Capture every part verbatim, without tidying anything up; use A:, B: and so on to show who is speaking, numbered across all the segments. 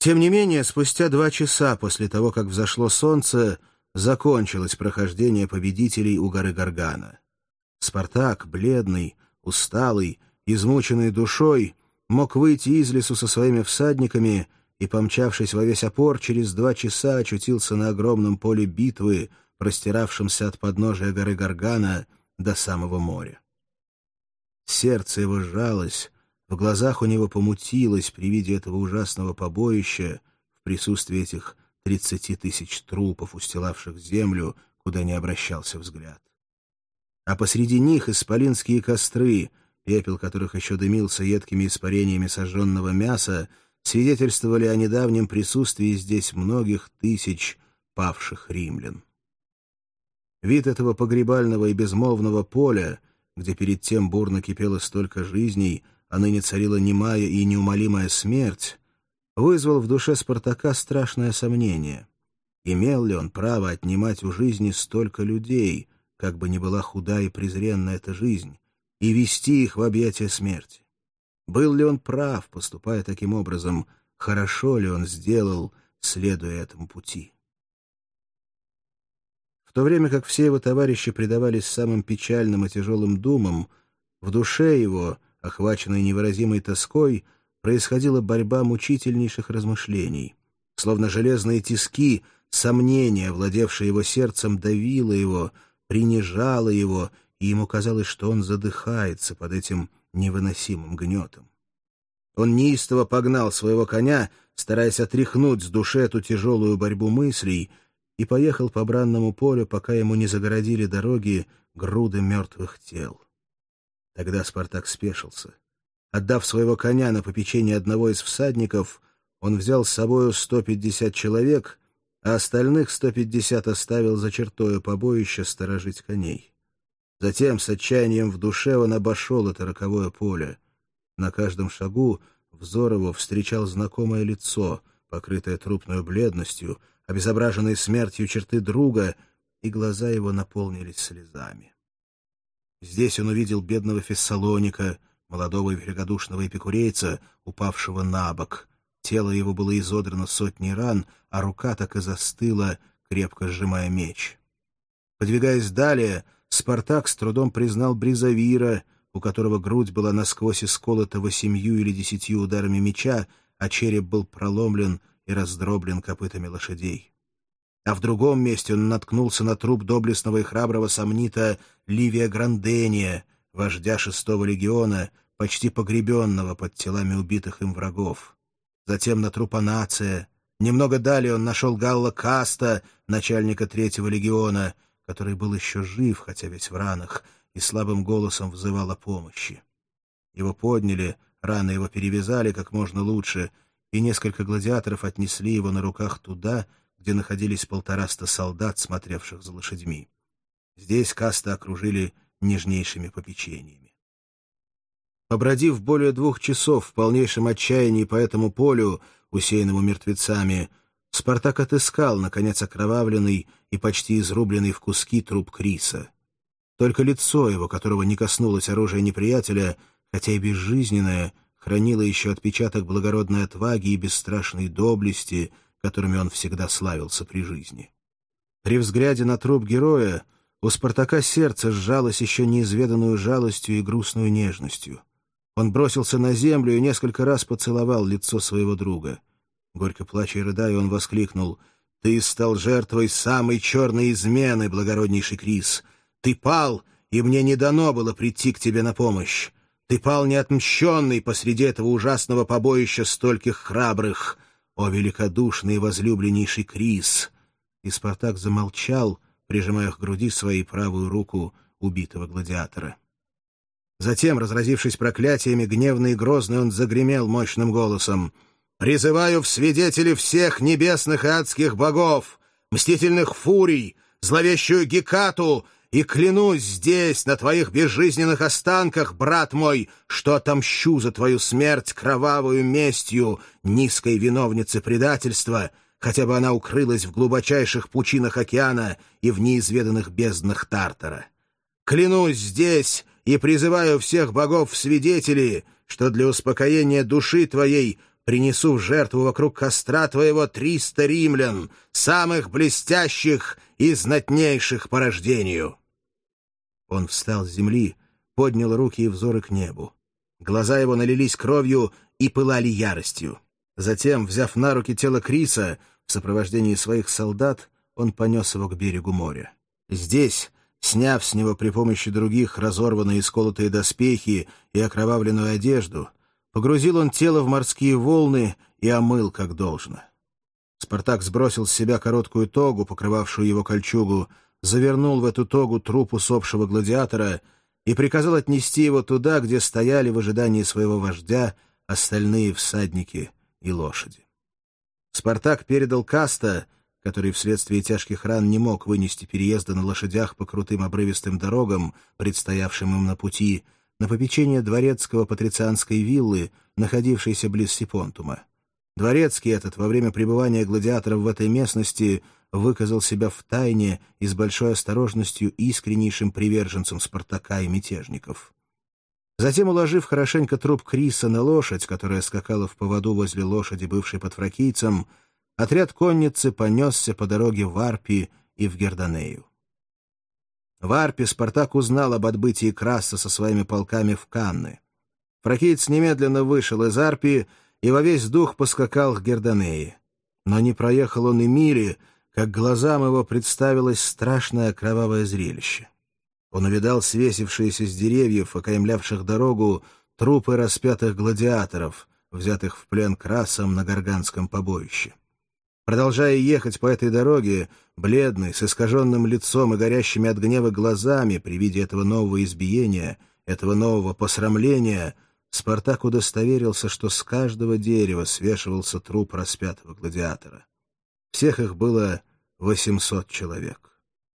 A: Тем не менее, спустя два часа после того, как взошло солнце, закончилось прохождение победителей у горы Гаргана. Спартак, бледный, усталый, измученный душой, мог выйти из лесу со своими всадниками и, помчавшись во весь опор, через два часа очутился на огромном поле битвы, простиравшемся от подножия горы Гаргана до самого моря. Сердце его сжалось, в глазах у него помутилось при виде этого ужасного побоища в присутствии этих тридцати тысяч трупов, устилавших землю, куда не обращался взгляд. А посреди них исполинские костры, пепел которых еще дымился едкими испарениями сожженного мяса, свидетельствовали о недавнем присутствии здесь многих тысяч павших римлян. Вид этого погребального и безмолвного поля, где перед тем бурно кипело столько жизней, а ныне царила немая и неумолимая смерть, вызвал в душе Спартака страшное сомнение. Имел ли он право отнимать у жизни столько людей, как бы ни была худа и презренна эта жизнь, и вести их в объятия смерти? Был ли он прав, поступая таким образом? Хорошо ли он сделал, следуя этому пути? В то время как все его товарищи предавались самым печальным и тяжелым думам, в душе его, охваченной невыразимой тоской, происходила борьба мучительнейших размышлений. Словно железные тиски, сомнения, владевшие его сердцем, давило его, принижало его, и ему казалось, что он задыхается под этим невыносимым гнетом. Он неистово погнал своего коня, стараясь отряхнуть с души эту тяжелую борьбу мыслей, и поехал по бранному полю, пока ему не загородили дороги груды мертвых тел. Тогда Спартак спешился. Отдав своего коня на попечение одного из всадников, он взял с собою сто пятьдесят человек, а остальных сто пятьдесят оставил за чертою побоища сторожить коней. Затем с отчаянием в душе он обошел это роковое поле. На каждом шагу взор его встречал знакомое лицо, покрытое трупной бледностью, обезображенные смертью черты друга, и глаза его наполнились слезами. Здесь он увидел бедного Фессалоника, молодого и великодушного эпикурейца, упавшего на бок. Тело его было изодрано сотней ран, а рука так и застыла, крепко сжимая меч. Подвигаясь далее, Спартак с трудом признал Бризавира, у которого грудь была насквозь исколота восемью или десятью ударами меча, а череп был проломлен и раздроблен копытами лошадей. А в другом месте он наткнулся на труп доблестного и храброго сомнита Ливия Грандения, вождя шестого легиона, почти погребенного под телами убитых им врагов. Затем на труп Анация. Немного далее он нашел Галла Каста, начальника третьего легиона, который был еще жив, хотя весь в ранах, и слабым голосом взывал о помощи. Его подняли, раны его перевязали как можно лучше, и несколько гладиаторов отнесли его на руках туда, где находились полтораста солдат, смотревших за лошадьми. Здесь Каста окружили нежнейшими попечениями. Побродив более двух часов в полнейшем отчаянии по этому полю, усеянному мертвецами, Спартак отыскал, наконец, окровавленный и почти изрубленный в куски труп Криса. Только лицо его, которого не коснулось оружия неприятеля, хотя и безжизненное, хранило еще отпечаток благородной отваги и бесстрашной доблести, которыми он всегда славился при жизни. При взгляде на труп героя у Спартака сердце сжалось еще неизведанную жалостью и грустную нежностью. Он бросился на землю и несколько раз поцеловал лицо своего друга. Горько плача и рыдая, он воскликнул: «Ты стал жертвой самой черной измены, благороднейший Крис! Ты пал, и мне не дано было прийти к тебе на помощь! Ты пал неотмщенный посреди этого ужасного побоища стольких храбрых! О, великодушный и возлюбленнейший Крис!» И Спартак замолчал, прижимая к груди своей правую руку убитого гладиатора. Затем, разразившись проклятиями, гневный и грозный, он загремел мощным голосом: «Призываю в свидетели всех небесных и адских богов, мстительных фурий, зловещую Гекату, и клянусь здесь, на твоих безжизненных останках, брат мой, что отомщу за твою смерть кровавую местью низкой виновницы предательства, хотя бы она укрылась в глубочайших пучинах океана и в неизведанных безднах Тартара. Клянусь здесь и призываю всех богов в свидетели, что для успокоения души твоей принесу в жертву вокруг костра твоего триста римлян, самых блестящих и знатнейших по рождению». Он встал с земли, поднял руки и взоры к небу. Глаза его налились кровью и пылали яростью. Затем, взяв на руки тело Криса, в сопровождении своих солдат, он понес его к берегу моря. Здесь, сняв с него при помощи других разорванные и сколотые доспехи и окровавленную одежду, погрузил он тело в морские волны и омыл как должно. Спартак сбросил с себя короткую тогу, покрывавшую его кольчугу, завернул в эту тогу труп усопшего гладиатора и приказал отнести его туда, где стояли в ожидании своего вождя остальные всадники и лошади. Спартак передал Каста, который вследствие тяжких ран не мог вынести переезда на лошадях по крутым обрывистым дорогам, предстоявшим им на пути, на попечение дворецкого патрицианской виллы, находившейся близ Сипонтума. Дворецкий этот во время пребывания гладиаторов в этой местности выказал себя втайне и с большой осторожностью искреннейшим приверженцем Спартака и мятежников. Затем, уложив хорошенько труп Криса на лошадь, которая скакала в поводу возле лошади, бывшей под фракийцем, отряд конницы понесся по дороге в Арпи и в Герданею. В Арпи Спартак узнал об отбытии Краса со своими полками в Канны. Фракиец немедленно вышел из Арпи и во весь дух поскакал к Герданее. Но не проехал он и мили, как глазам его представилось страшное кровавое зрелище. Он увидал свесившиеся с деревьев, окаймлявших дорогу, трупы распятых гладиаторов, взятых в плен Красом на Гарганском побоище. Продолжая ехать по этой дороге, бледный, с искаженным лицом и горящими от гнева глазами при виде этого нового избиения, этого нового посрамления, Спартак удостоверился, что с каждого дерева свешивался труп распятого гладиатора. Всех их было восемьсот человек.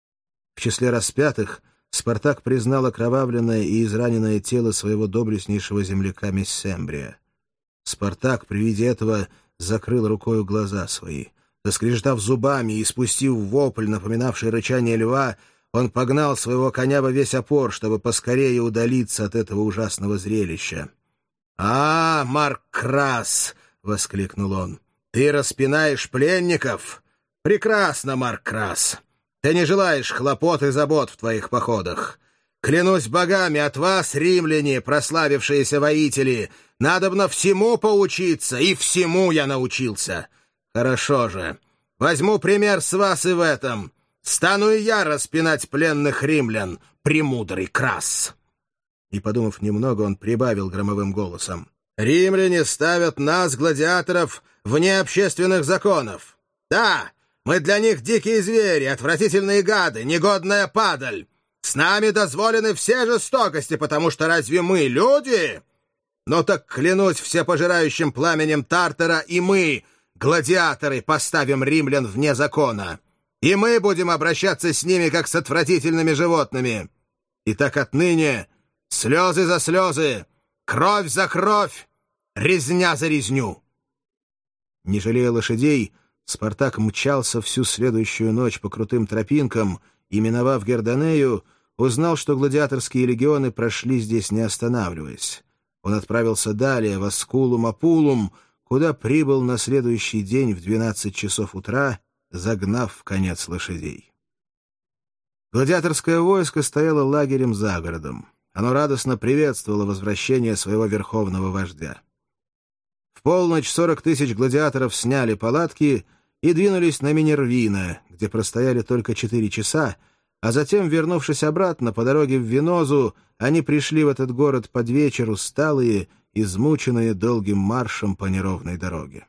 A: В числе распятых Спартак признал окровавленное и израненное тело своего доблестнейшего земляка Мессембрия. Спартак при виде этого закрыл рукою глаза свои. Заскрежетав зубами и спустив вопль, напоминавший рычание льва, он погнал своего коня во весь опор, чтобы поскорее удалиться от этого ужасного зрелища. «А, Марк Крас!» — воскликнул он. «Ты распинаешь пленников? Прекрасно, Марк Крас! Ты не желаешь хлопот и забот в твоих походах. Клянусь богами, от вас, римляне, прославившиеся воители, надобно всему поучиться, и всему я научился. Хорошо же, возьму пример с вас и в этом. Стану и я распинать пленных римлян, премудрый Крас!» И, подумав немного, он прибавил громовым голосом. «Римляне ставят нас, гладиаторов, вне общественных законов. Да, мы для них дикие звери, отвратительные гады, негодная падаль. С нами дозволены все жестокости, потому что разве мы люди? Ну так клянусь всепожирающим пламенем Тартара, и мы, гладиаторы, поставим римлян вне закона. И мы будем обращаться с ними, как с отвратительными животными. И так отныне слезы за слезы, кровь за кровь, резня за резню». Не жалея лошадей, Спартак мчался всю следующую ночь по крутым тропинкам и, миновав Герданею, узнал, что гладиаторские легионы прошли здесь, не останавливаясь. Он отправился далее, в Аскулум-Апулум, куда прибыл на следующий день в двенадцать часов утра, загнав в конец лошадей. Гладиаторское войско стояло лагерем за городом. Оно радостно приветствовало возвращение своего верховного вождя. В полночь сорок тысяч гладиаторов сняли палатки и двинулись на Минервина, где простояли только четыре часа, а затем, вернувшись обратно по дороге в Венозу, они пришли в этот город под вечер усталые, измученные долгим маршем по неровной дороге.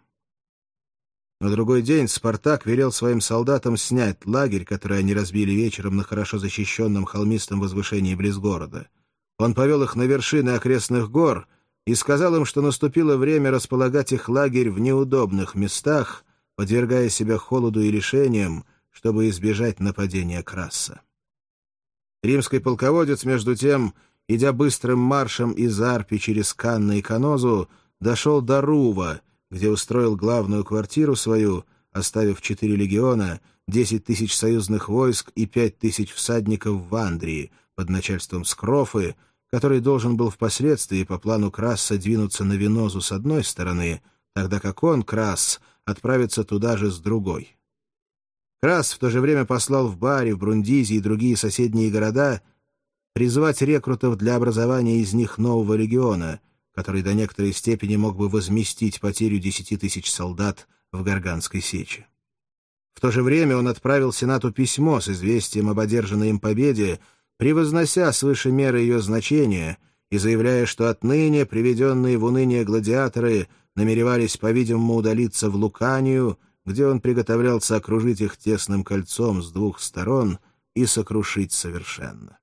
A: На другой день Спартак велел своим солдатам снять лагерь, который они разбили вечером на хорошо защищенном холмистом возвышении близ города. Он повел их на вершины окрестных гор и сказал им, что наступило время располагать их лагерь в неудобных местах, подвергая себя холоду и лишениям, чтобы избежать нападения Краса. Римский полководец, между тем, идя быстрым маршем из Арпи через Канны и Канозу, дошел до Рува, где устроил главную квартиру свою, оставив четыре легиона, десять тысяч союзных войск и пять тысяч всадников в Андрии под начальством Скрофы, который должен был впоследствии по плану Краса двинуться на Венозу с одной стороны, тогда как он, Крас, отправится туда же с другой. Крас в то же время послал в Бари, в Брундизи и другие соседние города призвать рекрутов для образования из них нового легиона, который до некоторой степени мог бы возместить потерю десяти тысяч солдат в Гарганской сече. В то же время он отправил Сенату письмо с известием об одержанной им победе, превознося свыше меры ее значения и заявляя, что отныне приведенные в уныние гладиаторы намеревались, по-видимому, удалиться в Луканию, где он приготовлялся окружить их тесным кольцом с двух сторон и сокрушить совершенно.